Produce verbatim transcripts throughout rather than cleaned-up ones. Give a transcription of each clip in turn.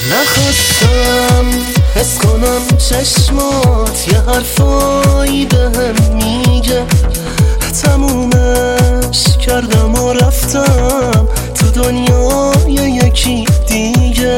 نخواستم حس کنم چشمات یه حرفایی بهم میگه، تمومش کردم و رفتم تو دنیای یکی دیگه.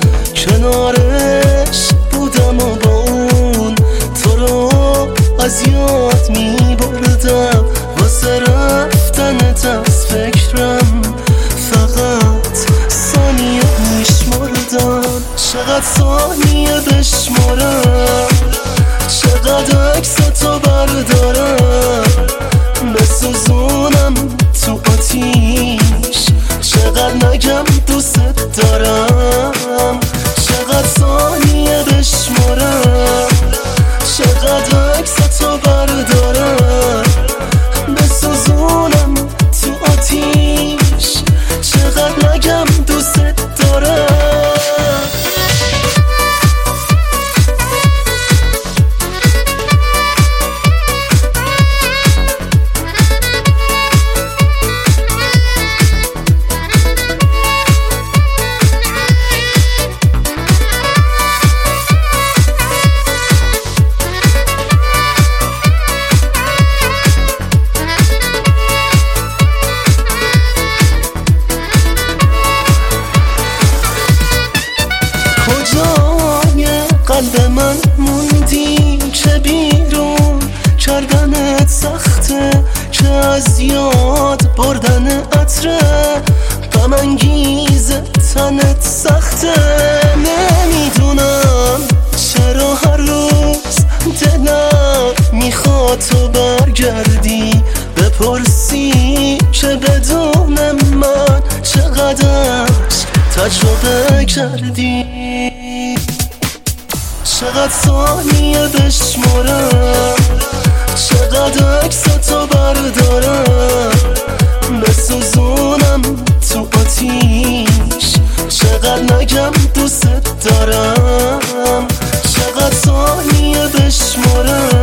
کنارش بودم و با اون تو رو از یاد میبردم، واسه رفتنت از فکرم فقط ثانیه میشمردم. چقدر ثانیه بشمارم، چقدر عکساتو بردارم، بسوزونم تو آتیش، چقدر نگم دوست دارم. چقدر ثانیه بشمارم، چقدر عکساتو بردارم، بسوزونم تو آتیش، چقدر نگم دوست دارم. کجای قلب من موندی که بیرون کردنت سخته، که از یاد بردن عطره غم انگیز تنت سخته. نمیدونم چرا هر روز دلم میخواد تو برگردی، بپرسی که بدون من چقدر تجربه کردی. چقدر ثانیه بشمارم، چقدر عکساتو بردارم، بسوزونم تو آتیش، چقدر نگم دوست دارم. چقدر ثانیه بشمارم،